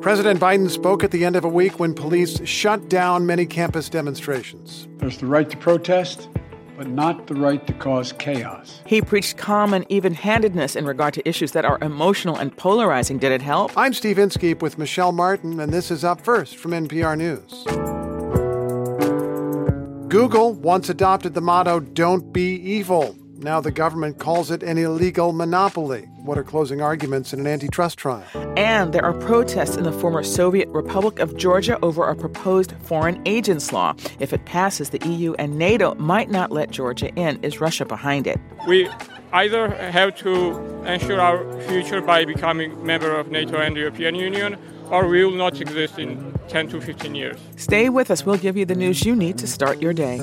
President Biden spoke at the end of a week when police shut down many campus demonstrations. There's the right to protest, but not the right to cause chaos. He preached calm and even-handedness in regard to issues that are emotional and polarizing. Did it help? I'm Steve Inskeep with Michelle Martin, and this is Up First from NPR News. Google once adopted the motto, "Don't be evil." Now the government calls it an illegal monopoly. What are closing arguments in an antitrust trial? And there are protests in the former Soviet Republic of Georgia over a proposed foreign agents law. If it passes, the EU and NATO might not let Georgia in. Is Russia behind it? We either have to ensure our future by becoming a member of NATO and the European Union, or we will not exist in 10 to 15 years. Stay with us. We'll give you the news you need to start your day.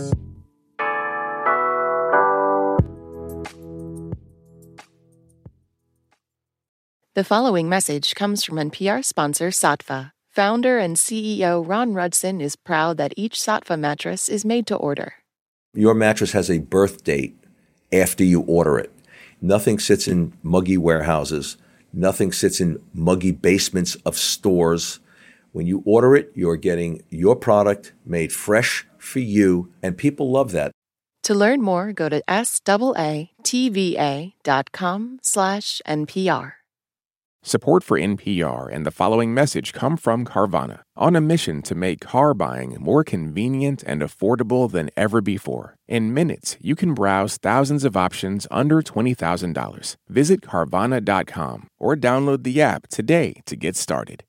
The following message comes from NPR sponsor Saatva. Founder and CEO Ron Rudson is proud that each Saatva mattress is made to order. Your mattress has a birth date after you order it. Nothing sits in muggy warehouses. Nothing sits in muggy basements of stores. When you order it, you're getting your product made fresh for you, and people love that. To learn more, go to SAATVA.com/NPR. Support for NPR and the following message come from Carvana, on a mission to make car buying more convenient and affordable than ever before. In minutes, you can browse thousands of options under $20,000. Visit Carvana.com or download the app today to get started.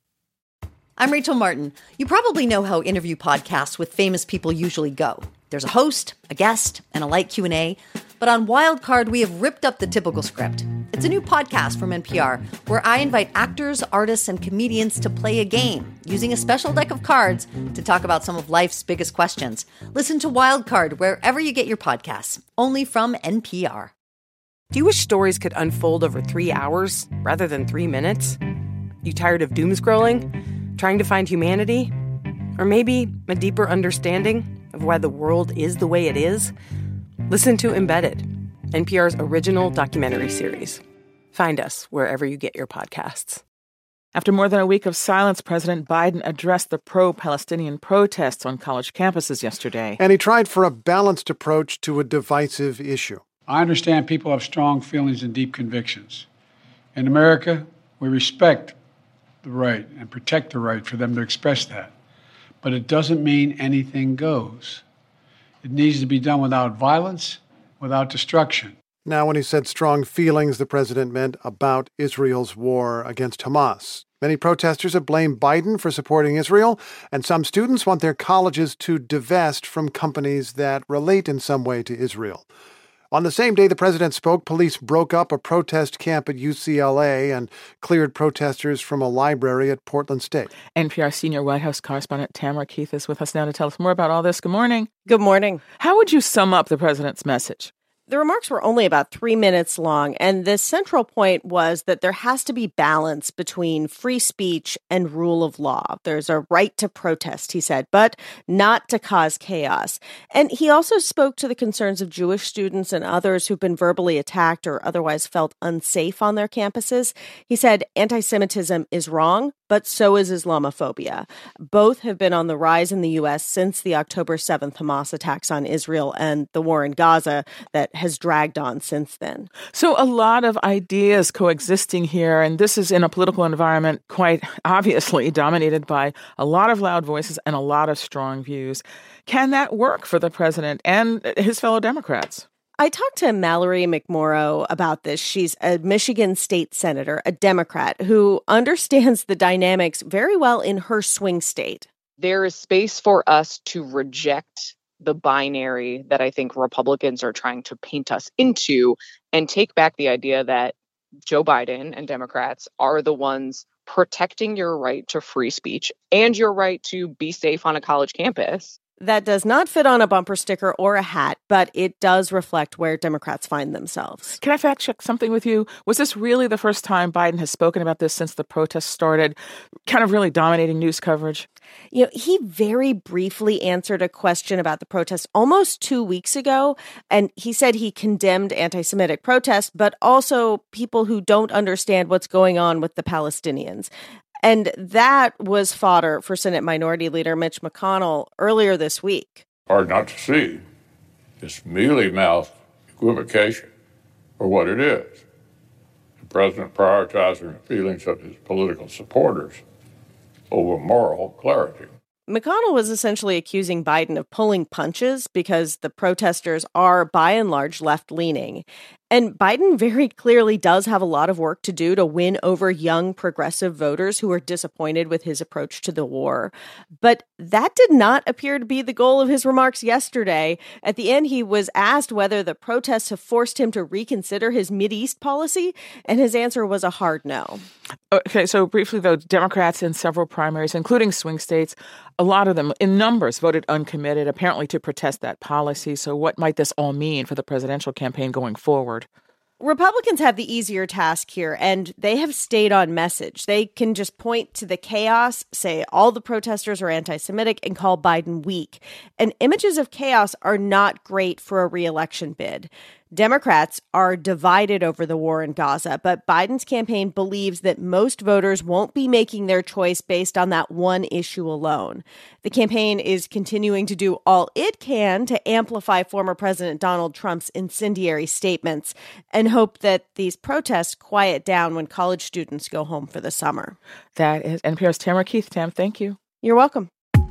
I'm Rachel Martin. You probably know how interview podcasts with famous people usually go. There's a host, a guest, and a light Q&A. But on Wildcard, we have ripped up the typical script. It's a new podcast from NPR where I invite actors, artists, and comedians to play a game using a special deck of cards to talk about some of life's biggest questions. Listen to Wildcard wherever you get your podcasts, only from NPR. Do you wish stories could unfold over 3 hours rather than 3 minutes? You tired of doom scrolling? Trying to find humanity? Or maybe a deeper understanding of why the world is the way it is? Listen to Embedded, NPR's original documentary series. Find us wherever you get your podcasts. After more than a week of silence, President Biden addressed the pro-Palestinian protests on college campuses yesterday. And he tried for a balanced approach to a divisive issue. I understand people have strong feelings and deep convictions. In America, we respect the right and protect the right for them to express that. But it doesn't mean anything goes. It needs to be done without violence, without destruction. Now, when he said strong feelings, the president meant about Israel's war against Hamas. Many protesters have blamed Biden for supporting Israel, and some students want their colleges to divest from companies that relate in some way to Israel. On the same day the president spoke, police broke up a protest camp at UCLA and cleared protesters from a library at Portland State. NPR senior White House correspondent Tamara Keith is with us now to tell us more about all this. Good morning. Good morning. How would you sum up the president's message? The remarks were only about 3 minutes long, and the central point was that there has to be balance between free speech and rule of law. There's a right to protest, he said, but not to cause chaos. And he also spoke to the concerns of Jewish students and others who've been verbally attacked or otherwise felt unsafe on their campuses. He said anti-Semitism is wrong, but so is Islamophobia. Both have been on the rise in the U.S. since the October 7th Hamas attacks on Israel and the war in Gaza that has dragged on since then. So a lot of ideas coexisting here, and this is in a political environment quite obviously dominated by a lot of loud voices and a lot of strong views. Can that work for the president and his fellow Democrats? I talked to Mallory McMorrow about this. She's a Michigan state senator, a Democrat, who understands the dynamics very well in her swing state. There is space for us to reject the binary that I think Republicans are trying to paint us into and take back the idea that Joe Biden and Democrats are the ones protecting your right to free speech and your right to be safe on a college campus. That does not fit on a bumper sticker or a hat, but it does reflect where Democrats find themselves. Can I fact check something with you? Was this really the first time Biden has spoken about this since the protests started, kind of really dominating news coverage? You know, he very briefly answered a question about the protests almost 2 weeks ago, and he said he condemned anti-Semitic protests, but also people who don't understand what's going on with the Palestinians. And that was fodder for Senate Minority Leader Mitch McConnell earlier this week. Hard not to see this mealy-mouthed equivocation for what it is. The president prioritizing the feelings of his political supporters over moral clarity. McConnell was essentially accusing Biden of pulling punches because the protesters are, by and large, left-leaning. And Biden very clearly does have a lot of work to do to win over young progressive voters who are disappointed with his approach to the war. But that did not appear to be the goal of his remarks yesterday. At the end, he was asked whether the protests have forced him to reconsider his Mideast policy, and his answer was a hard no. Okay, so briefly, though, Democrats in several primaries, including swing states, a lot of them in numbers voted uncommitted, apparently to protest that policy. So what might this all mean for the presidential campaign going forward? Republicans have the easier task here, and they have stayed on message. They can just point to the chaos, say all the protesters are anti-Semitic, and call Biden weak. And images of chaos are not great for a re-election bid. Democrats are divided over the war in Gaza, but Biden's campaign believes that most voters won't be making their choice based on that one issue alone. The campaign is continuing to do all it can to amplify former President Donald Trump's incendiary statements and hope that these protests quiet down when college students go home for the summer. That is NPR's Tamara Keith. Tam, thank you. You're welcome.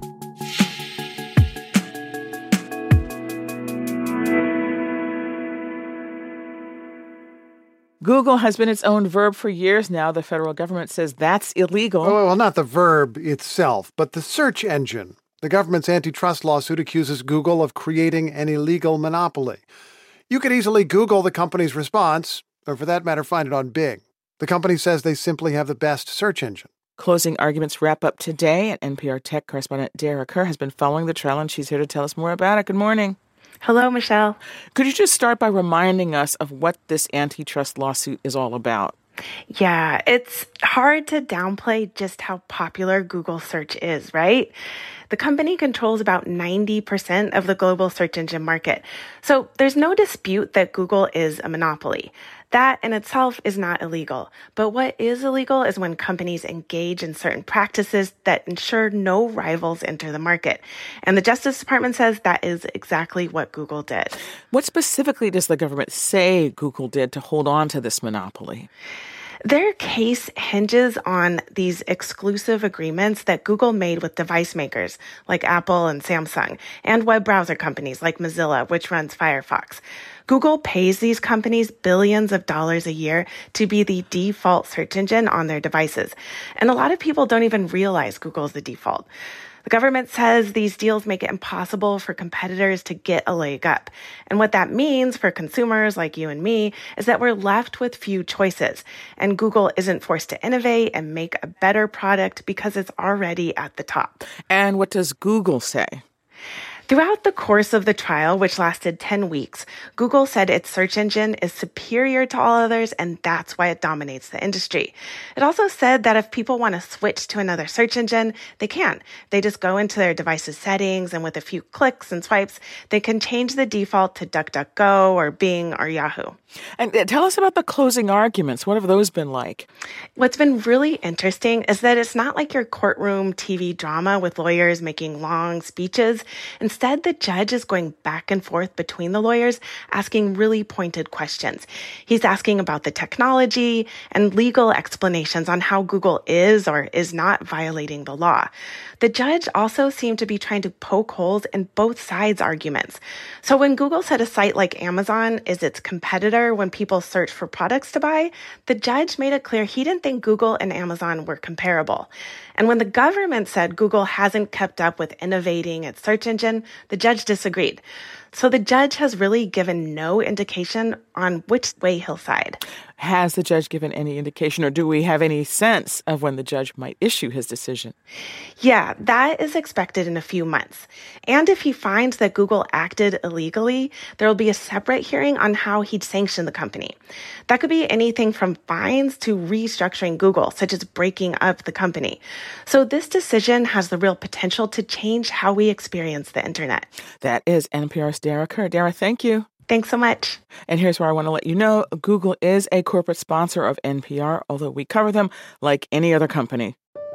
Google has been its own verb for years now. The federal government says that's illegal. Oh, well, not the verb itself, but the search engine. The government's antitrust lawsuit accuses Google of creating an illegal monopoly. You could easily Google the company's response, or for that matter, find it on Bing. The company says they simply have the best search engine. Closing arguments wrap up today, and NPR tech correspondent Dara Kerr has been following the trial, and she's here to tell us more about it. Good morning. Hello, Michelle. Could you just start by reminding us of what this antitrust lawsuit is all about? Yeah, it's hard to downplay just how popular Google search is, right? The company controls about 90% of the global search engine market. So there's no dispute that Google is a monopoly. That in itself is not illegal. But what is illegal is when companies engage in certain practices that ensure no rivals enter the market. And the Justice Department says that is exactly what Google did. What specifically does the government say Google did to hold on to this monopoly? Their case hinges on these exclusive agreements that Google made with device makers like Apple and Samsung, and web browser companies like Mozilla, which runs Firefox. Google pays these companies billions of dollars a year to be the default search engine on their devices. And a lot of people don't even realize Google's the default. The government says these deals make it impossible for competitors to get a leg up. And what that means for consumers like you and me is that we're left with few choices. And Google isn't forced to innovate and make a better product because it's already at the top. And what does Google say? Throughout the course of the trial, which lasted 10 weeks, Google said its search engine is superior to all others, and that's why it dominates the industry. It also said that if people want to switch to another search engine, they can. They just go into their device's settings, and with a few clicks and swipes, they can change the default to DuckDuckGo or Bing or Yahoo. And tell us about the closing arguments. What have those been like? What's been really interesting is that it's not like your courtroom TV drama with lawyers making long speeches. Instead, the judge is going back and forth between the lawyers, asking really pointed questions. He's asking about the technology and legal explanations on how Google is or is not violating the law. The judge also seemed to be trying to poke holes in both sides' arguments. So when Google said a site like Amazon is its competitor when people search for products to buy, the judge made it clear he didn't think Google and Amazon were comparable. And when the government said Google hasn't kept up with innovating its search engine, the judge disagreed. So the judge has really given no indication on which way he'll side. Has the judge given any indication, or do we have any sense of when the judge might issue his decision? Yeah, that is expected in a few months. And if he finds that Google acted illegally, there will be a separate hearing on how he'd sanction the company. That could be anything from fines to restructuring Google, such as breaking up the company. So this decision has the real potential to change how we experience the internet. That is NPR's Dara Kerr. Dara, thank you. Thanks so much. And here's where I want to let you know, Google is a corporate sponsor of NPR, although we cover them like any other company.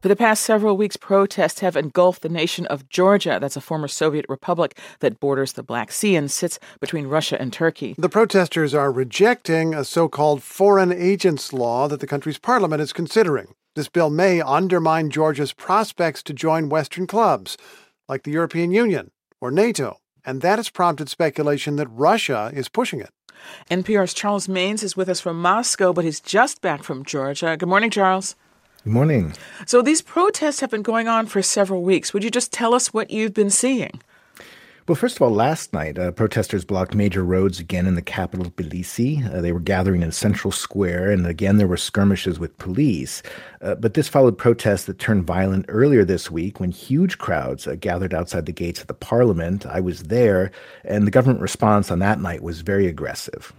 For the past several weeks, protests have engulfed the nation of Georgia. That's a former Soviet republic that borders the Black Sea and sits between Russia and Turkey. The protesters are rejecting a so-called foreign agents law that the country's parliament is considering. This bill may undermine Georgia's prospects to join Western clubs, like the European Union or NATO. And that has prompted speculation that Russia is pushing it. NPR's Charles Maynes is with us from Moscow, but he's just back from Georgia. Good morning, Charles. Good morning. So these protests have been going on for several weeks. Would you just tell us what you've been seeing? Well, first of all, last night, protesters blocked major roads again in the capital, Tbilisi. They were gathering in Central Square, and again there were skirmishes with police. But this followed protests that turned violent earlier this week when huge crowds gathered outside the gates of the parliament. I was there, and the government response on that night was very aggressive.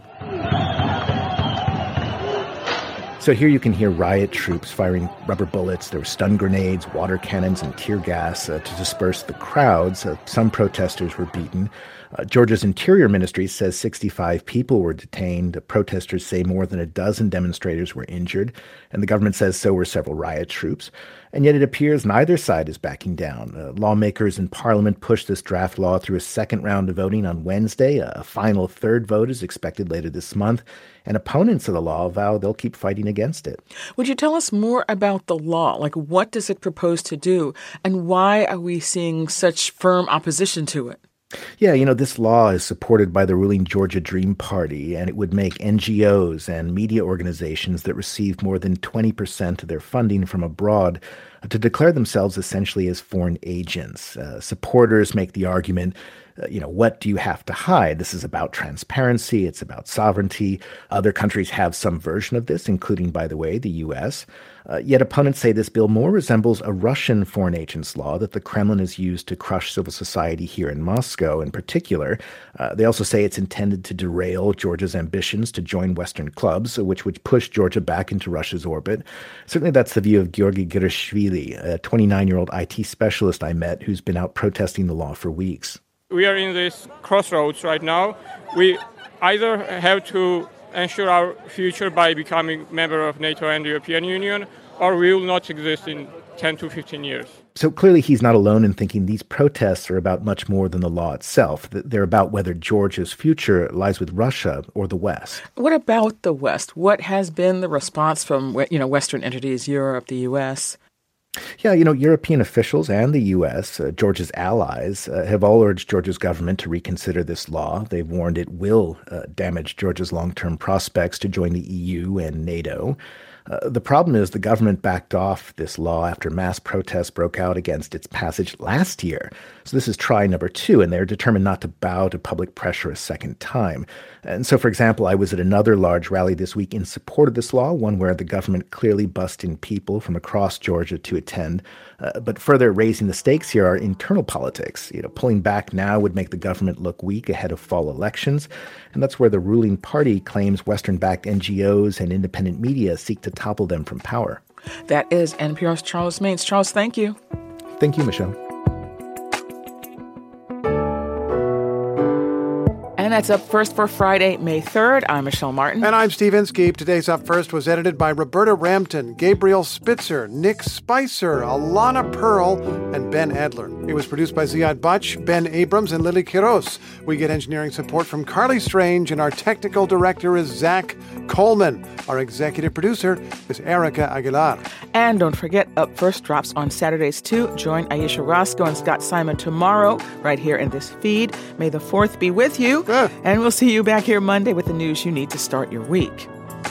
So here you can hear riot troops firing rubber bullets. There were stun grenades, water cannons, and tear gas to disperse the crowds. Some protesters were beaten. Georgia's Interior Ministry says 65 people were detained. Protesters say more than a dozen demonstrators were injured. And the government says so were several riot troops. And yet it appears neither side is backing down. Lawmakers in Parliament pushed this draft law through a second round of voting on Wednesday. A final third vote is expected later this month. And opponents of the law vow they'll keep fighting against it. Would you tell us more about the law? Like, what does it propose to do? And why are we seeing such firm opposition to it? Yeah, this law is supported by the ruling Georgia Dream Party, and it would make NGOs and media organizations that receive more than 20% of their funding from abroad to declare themselves essentially as foreign agents. Supporters make the argument, what do you have to hide? This is about transparency. It's about sovereignty. Other countries have some version of this, including, by the way, the U.S. Yet opponents say this bill more resembles a Russian foreign agents law that the Kremlin has used to crush civil society here in Moscow in particular. They also say it's intended to derail Georgia's ambitions to join Western clubs, which would push Georgia back into Russia's orbit. Certainly that's the view of Georgi Girishvili, a 29-year-old IT specialist I met who's been out protesting the law for weeks. We are in this crossroads right now. We either have to ensure our future by becoming member of NATO and the European Union, or we will not exist in 10 to 15 years. So clearly he's not alone in thinking these protests are about much more than the law itself. They're about whether Georgia's future lies with Russia or the West. What about the West? What has been the response from, Western entities, Europe, the U.S.? Yeah, European officials and the U.S., Georgia's allies, have all urged Georgia's government to reconsider this law. They've warned it will damage Georgia's long-term prospects to join the EU and NATO. The problem is the government backed off this law after mass protests broke out against its passage last year. So this is try number 2, and they're determined not to bow to public pressure a second time. And so, for example, I was at another large rally this week in support of this law, one where the government clearly bussed in people from across Georgia to attend. But further raising the stakes here are internal politics. Pulling back now would make the government look weak ahead of fall elections. And that's where the ruling party claims Western-backed NGOs and independent media seek to topple them from power. That is NPR's Charles Maynes. Charles, thank you. Thank you, Michelle. And that's Up First for Friday, May 3rd. I'm Michelle Martin. And I'm Steve Inskeep. Today's Up First was edited by Roberta Rampton, Gabriel Spitzer, Nick Spicer, Alana Pearl, and Ben Adler. It was produced by Ziad Butch, Ben Abrams, and Lily Quiros. We get engineering support from Carly Strange, and our technical director is Zach Coleman. Our executive producer is Erica Aguilar. And don't forget, Up First drops on Saturdays, too. Join Ayesha Roscoe and Scott Simon tomorrow, right here in this feed. May the 4th be with you. And we'll see you back here Monday with the news you need to start your week.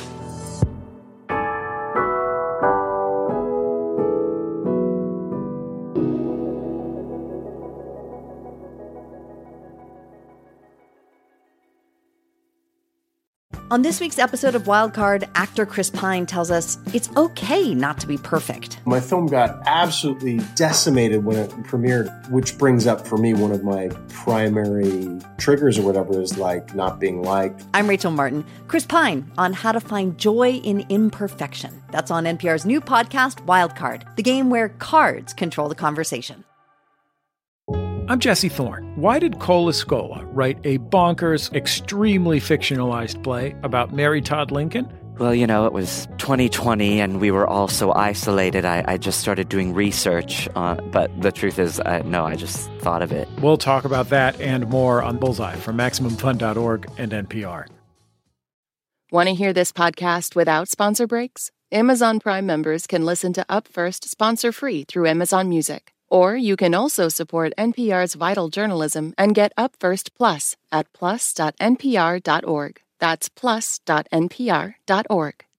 On this week's episode of Wildcard, actor Chris Pine tells us it's okay not to be perfect. My film got absolutely decimated when it premiered, which brings up for me one of my primary triggers or whatever is like not being liked. I'm Rachel Martin. Chris Pine on how to find joy in imperfection. That's on NPR's new podcast, Wildcard, the game where cards control the conversation. I'm Jesse Thorne. Why did Cole Escola write a bonkers, extremely fictionalized play about Mary Todd Lincoln, Well, it was 2020 and we were all so isolated. I just started doing research, but the truth is, I just thought of it. We'll talk about that and more on Bullseye from MaximumFun.org and NPR. Want to hear this podcast without sponsor breaks? Amazon Prime members can listen to Up First sponsor-free through Amazon Music. Or you can also support NPR's vital journalism and get Up First Plus at plus.npr.org. That's plus.npr.org.